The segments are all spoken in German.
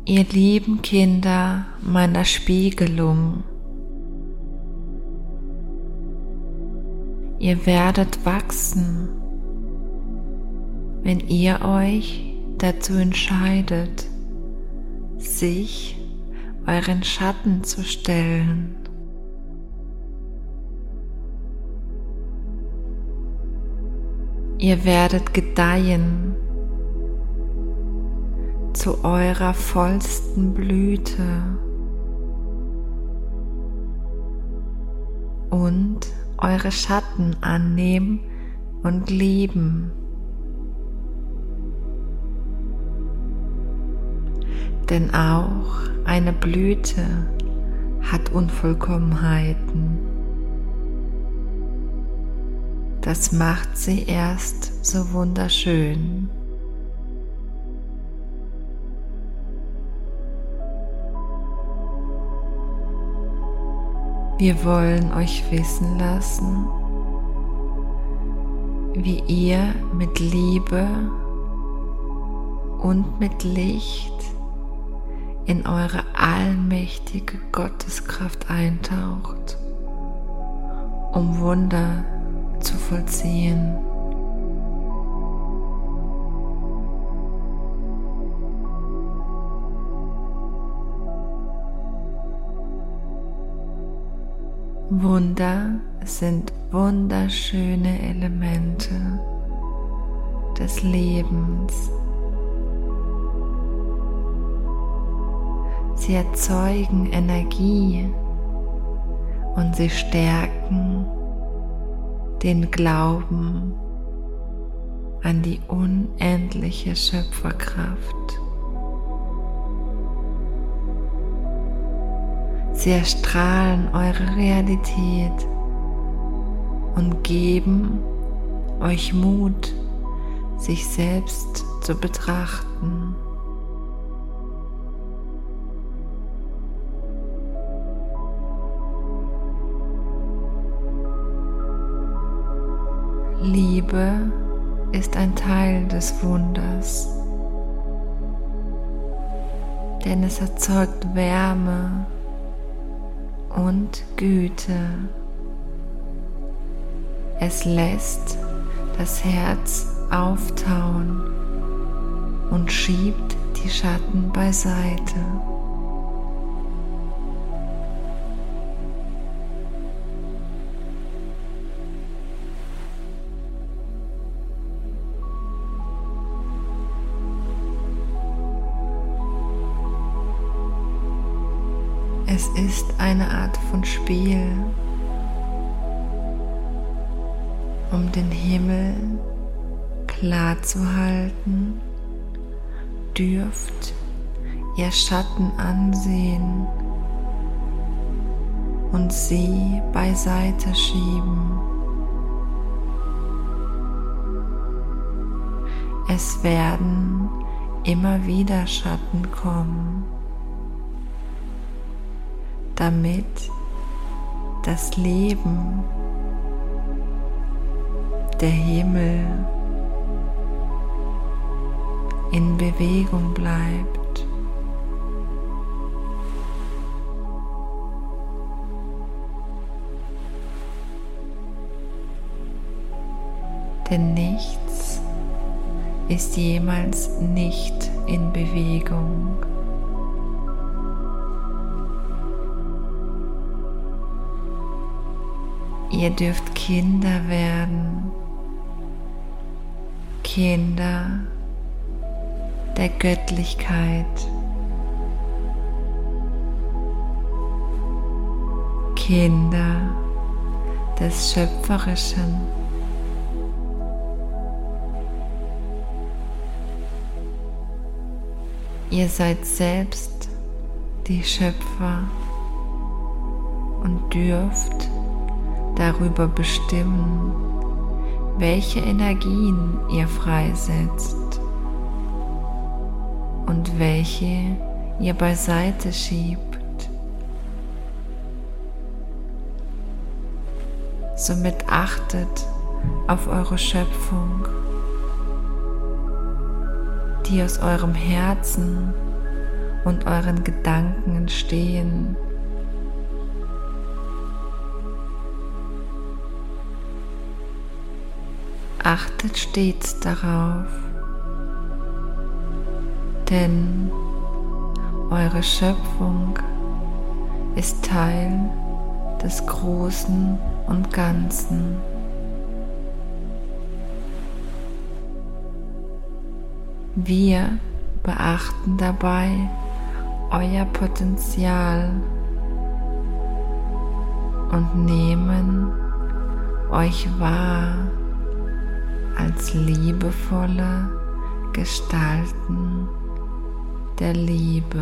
Ihr lieben Kinder meiner Spiegelung, ihr werdet wachsen, wenn ihr euch dazu entscheidet, sich euren Schatten zu stellen. Ihr werdet gedeihen zu eurer vollsten Blüte und eure Schatten annehmen und lieben. Denn auch eine Blüte hat Unvollkommenheiten. Das macht sie erst so wunderschön. Wir wollen euch wissen lassen, wie ihr mit Liebe und mit Licht in eure allmächtige Gotteskraft eintaucht, um Wunder zu vollziehen. Wunder sind wunderschöne Elemente des Lebens. Sie erzeugen Energie und sie stärken den Glauben an die unendliche Schöpferkraft. Sie erstrahlen eure Realität und geben euch Mut, sich selbst zu betrachten. Liebe ist ein Teil des Wunders, denn es erzeugt Wärme und Güte. Es lässt das Herz auftauen und schiebt die Schatten beiseite. Es ist eine Art von Spiel, um den Himmel klar zu halten, dürft ihr Schatten ansehen und sie beiseite schieben. Es werden immer wieder Schatten kommen, damit das Leben, der Himmel in Bewegung bleibt. Denn nichts ist jemals nicht in Bewegung. Ihr dürft Kinder werden, Kinder der Göttlichkeit, Kinder des Schöpferischen. Ihr seid selbst die Schöpfer und dürft darüber bestimmen, welche Energien ihr freisetzt und welche ihr beiseite schiebt. Somit achtet auf eure Schöpfung, die aus eurem Herzen und euren Gedanken entstehen. Achtet stets darauf, denn eure Schöpfung ist Teil des Großen und Ganzen. Wir beachten dabei euer Potenzial und nehmen euch wahr als liebevolle Gestalten der Liebe.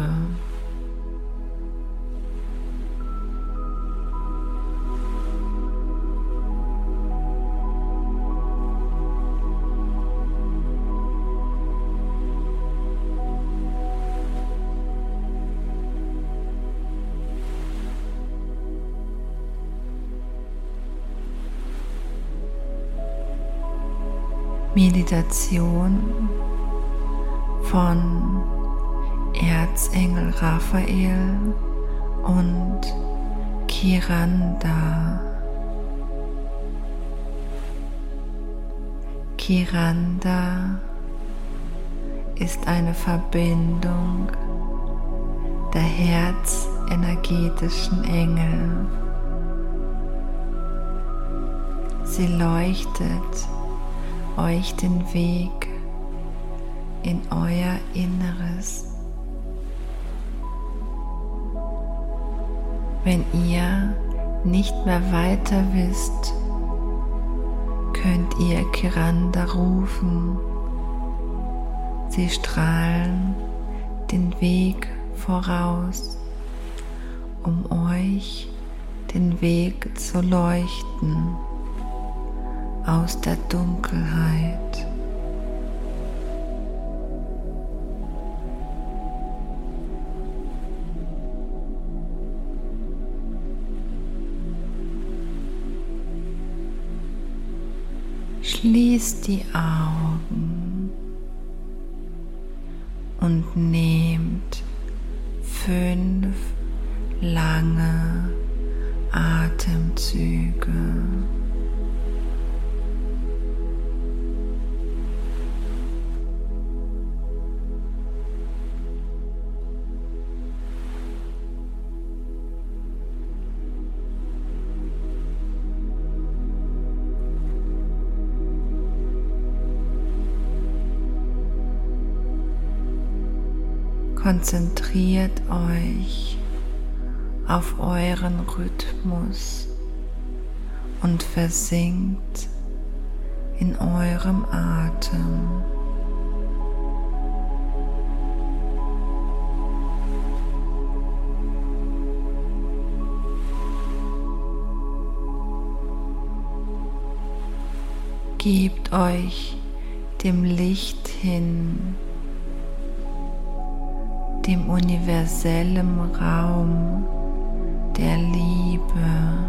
Meditation von Erzengel Raphael und Kiranda. Kiranda ist eine Verbindung der herzenergetischen Engel. Sie leuchtet euch den Weg in euer Inneres. Wenn ihr nicht mehr weiter wisst, könnt ihr Kiranda rufen. Sie strahlen den Weg voraus, um euch den Weg zu leuchten aus der Dunkelheit. Schließt die Augen und nehmt 5 lange Atemzüge. Konzentriert euch auf euren Rhythmus und versinkt in eurem Atem. Gebt euch dem Licht hin, dem universellen Raum der Liebe.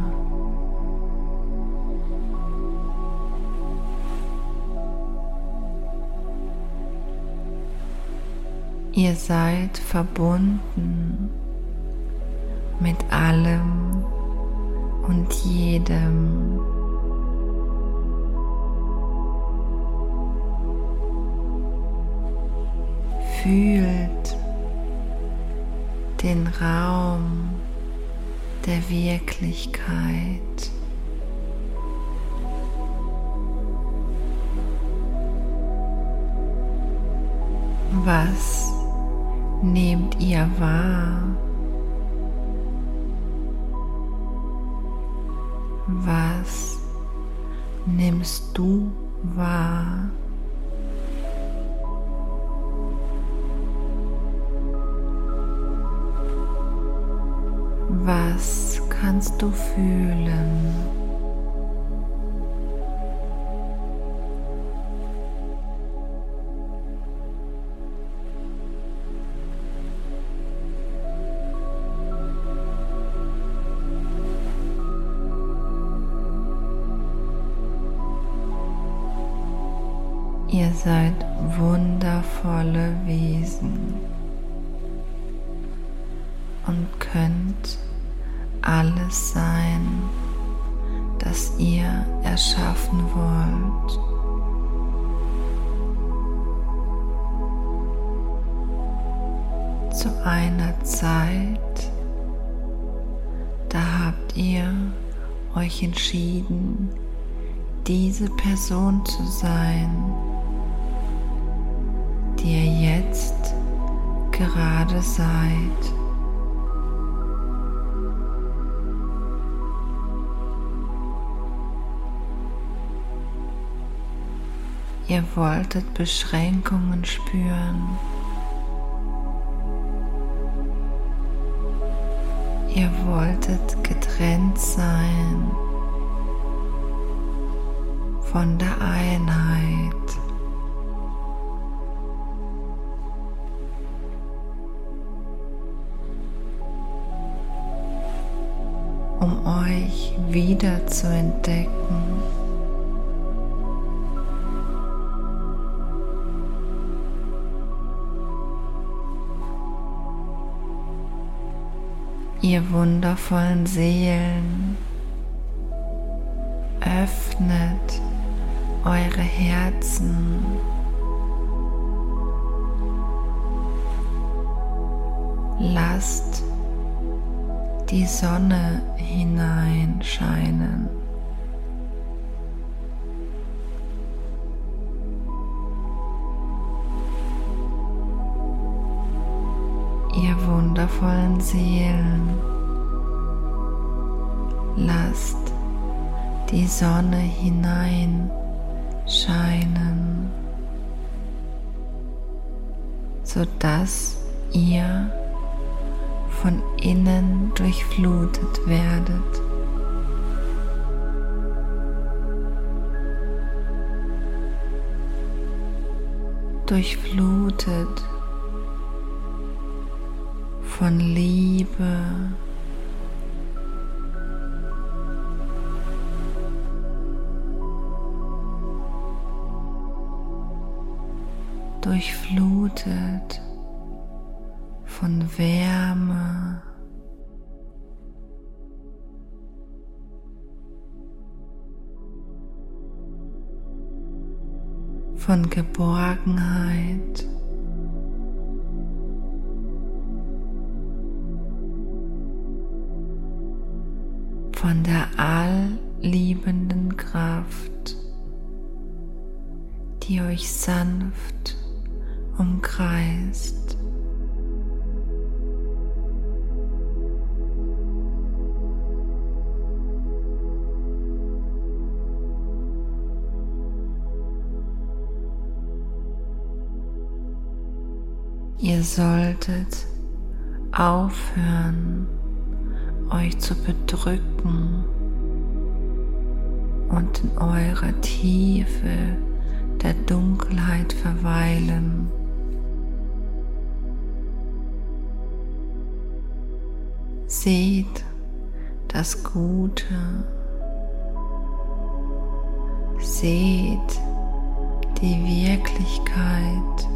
Ihr seid verbunden mit allem und jedem. Fühlt den Raum der Wirklichkeit. Was nehmt ihr wahr? Was nimmst du wahr? Was kannst du fühlen? Ihr seid wundervolle Wesen. und könnt alles sein, das ihr erschaffen wollt. Zu einer Zeit, da habt ihr euch entschieden, diese Person zu sein, die ihr jetzt gerade seid. Ihr wolltet Beschränkungen spüren. Ihr wolltet getrennt sein von der Einheit. Um euch wieder zu entdecken. Ihr wundervollen Seelen, öffnet eure Herzen. Lasst die Sonne hineinscheinen. Ihr wundervollen Seelen, lasst die Sonne hineinscheinen, sodass ihr von innen durchflutet werdet. Durchflutet von Liebe, durchflutet von Wärme, von Geborgenheit, von der allliebenden Kraft, die euch sanft umkreist. Ihr solltet aufhören, euch zu bedrücken und in eurer Tiefe der Dunkelheit verweilen. Seht das Gute, seht die Wirklichkeit.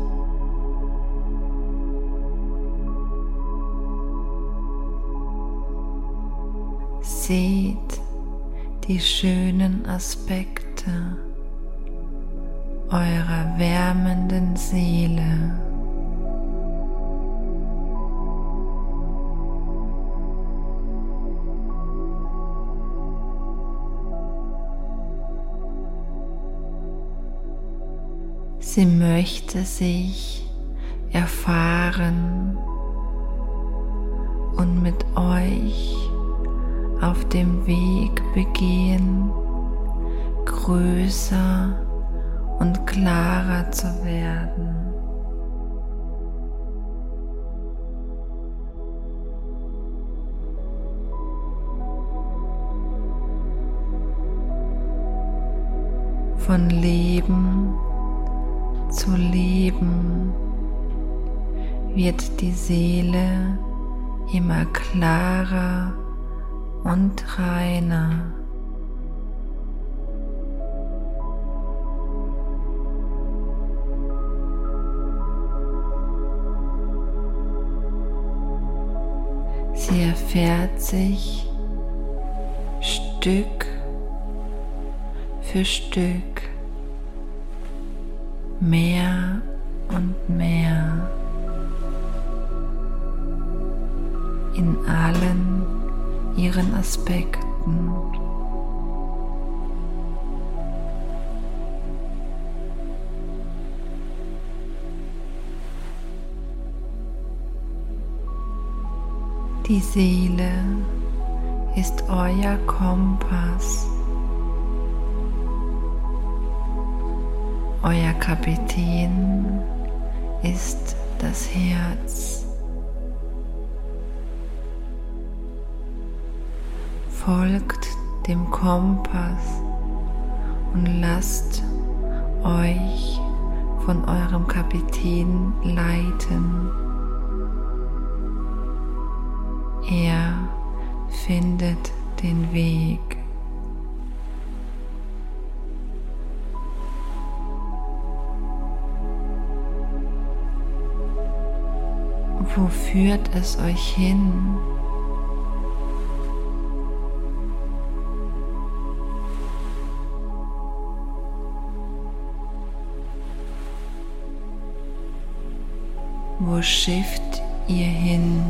Seht die schönen Aspekte eurer wärmenden Seele. Sie möchte sich erfahren und mit euch auf dem Weg begehen, größer und klarer zu werden. Von Leben zu Leben wird die Seele immer klarer und reiner. Sie erfährt sich Stück für Stück mehr und mehr in allen ihren Aspekten. Die Seele ist euer Kompass, euer Kapitän ist das Herz. Folgt dem Kompass und lasst euch von eurem Kapitän leiten. Er findet den Weg. Wo führt es euch hin? Wo schifft ihr hin?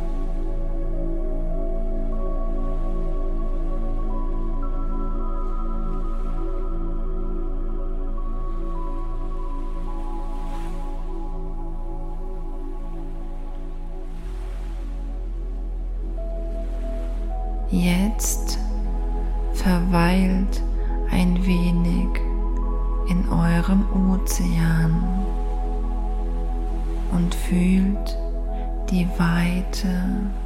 Jetzt verweilt ein wenig in eurem Ozean und fühlt die Weite.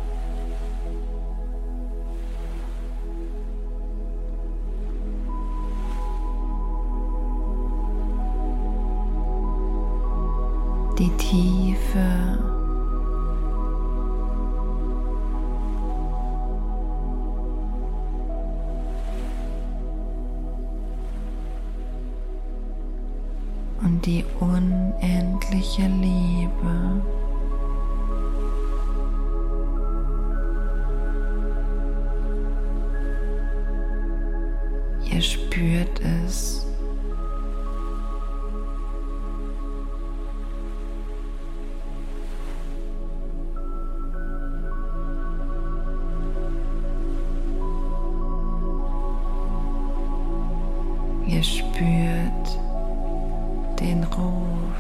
Die Tiefe. Und die unendliche Liebe. Ihr spürt es. Ihr spürt den Ruf.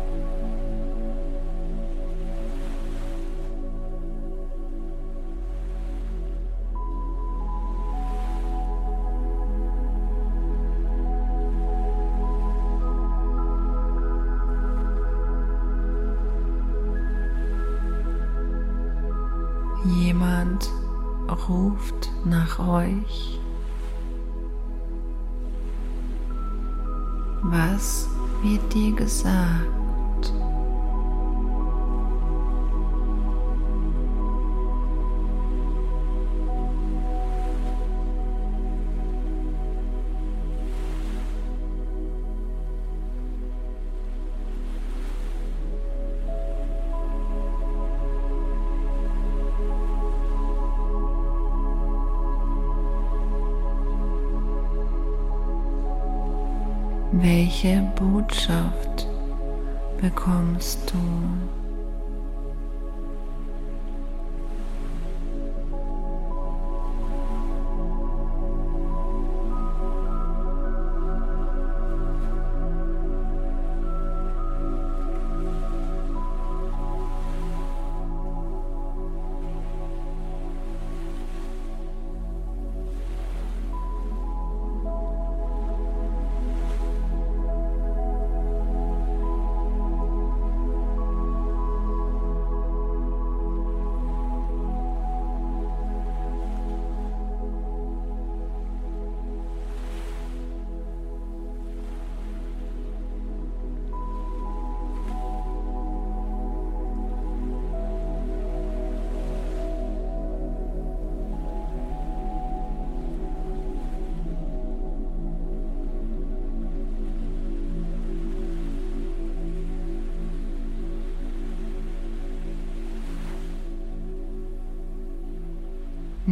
Jemand ruft nach euch. Was wird dir gesagt? Welche Botschaft bekommst du?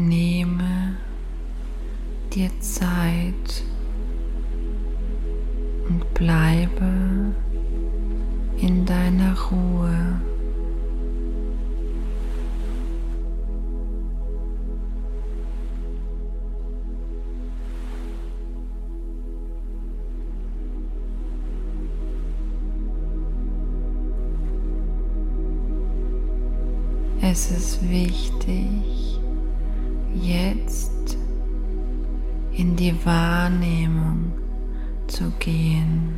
Nehme dir Zeit und bleibe in deiner Ruhe. Es ist wichtig, jetzt in die Wahrnehmung zu gehen.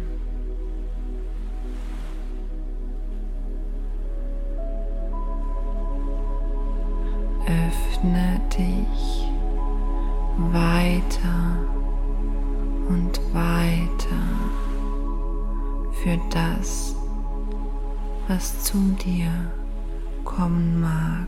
Öffne dich weiter und weiter für das, was zu dir kommen mag.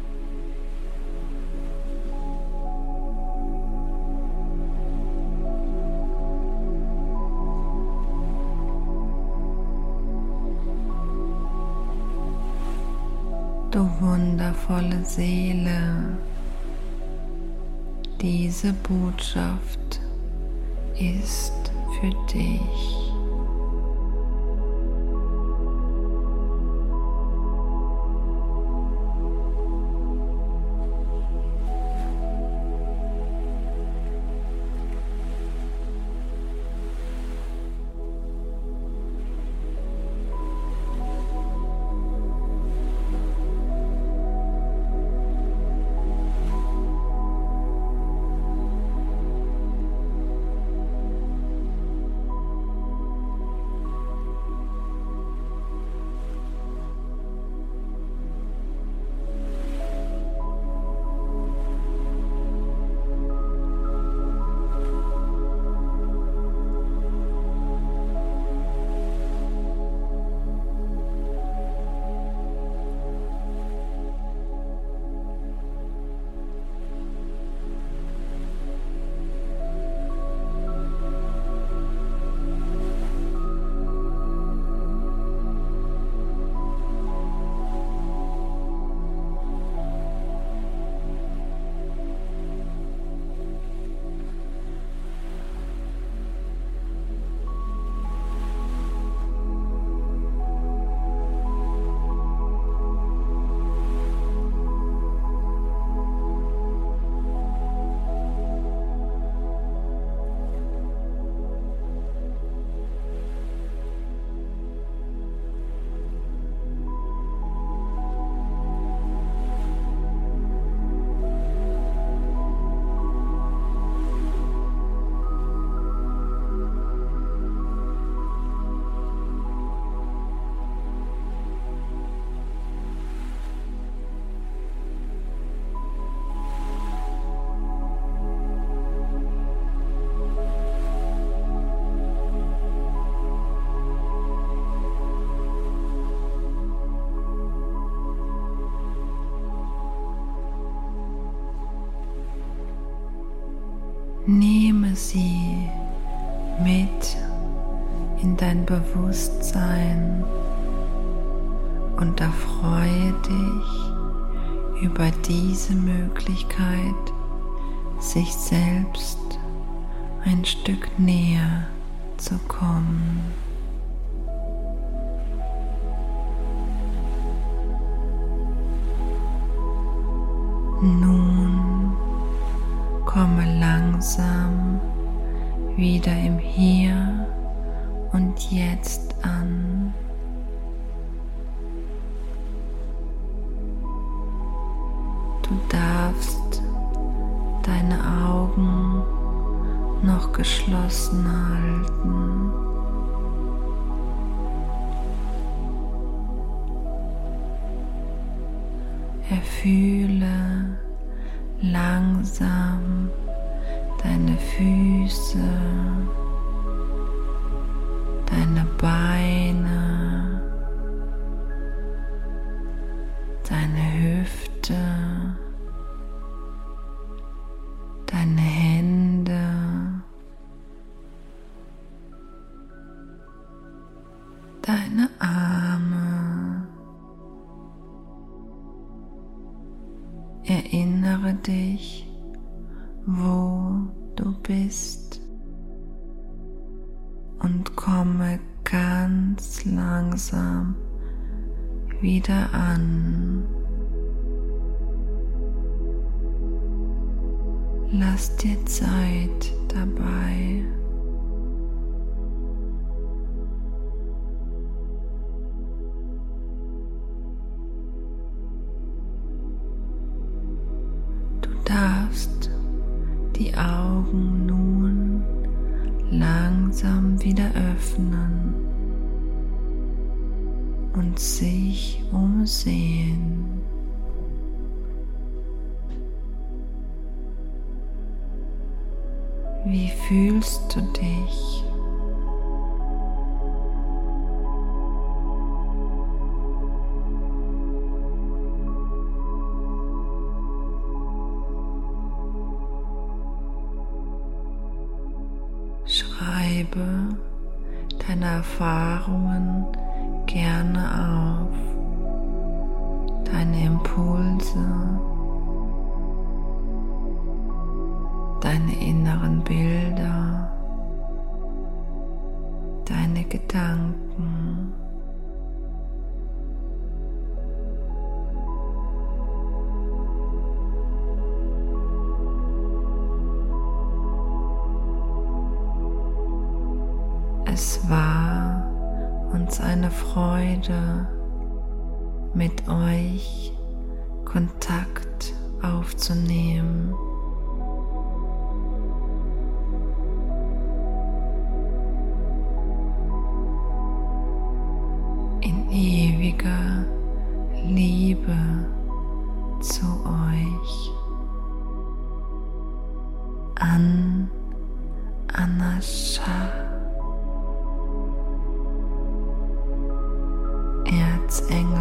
Du wundervolle Seele, diese Botschaft ist für dich. Nehme sie mit in dein Bewusstsein und erfreue dich über diese Möglichkeit, sich selbst ein Stück näher zu kommen. Nun komme langsam wieder im Hier und Jetzt an. Du darfst deine Augen noch geschlossen halten. Erfühle langsam deine Füße, deine Beine, deine Hüfte, deine Hände, deine Arme. Erinnere dich, wo du bist, und komme ganz langsam wieder an. Lass dir Zeit dabei. Du darfst die Augen nun langsam wieder öffnen und sich umsehen. Wie fühlst du dich? Schreibe deine Erfahrungen gerne auf, deine Impulse, deine inneren Bilder, deine Gedanken. Es war uns eine Freude, mit euch Kontakt aufzunehmen. In ewiger Liebe zu euch. Anascha, Erzengel.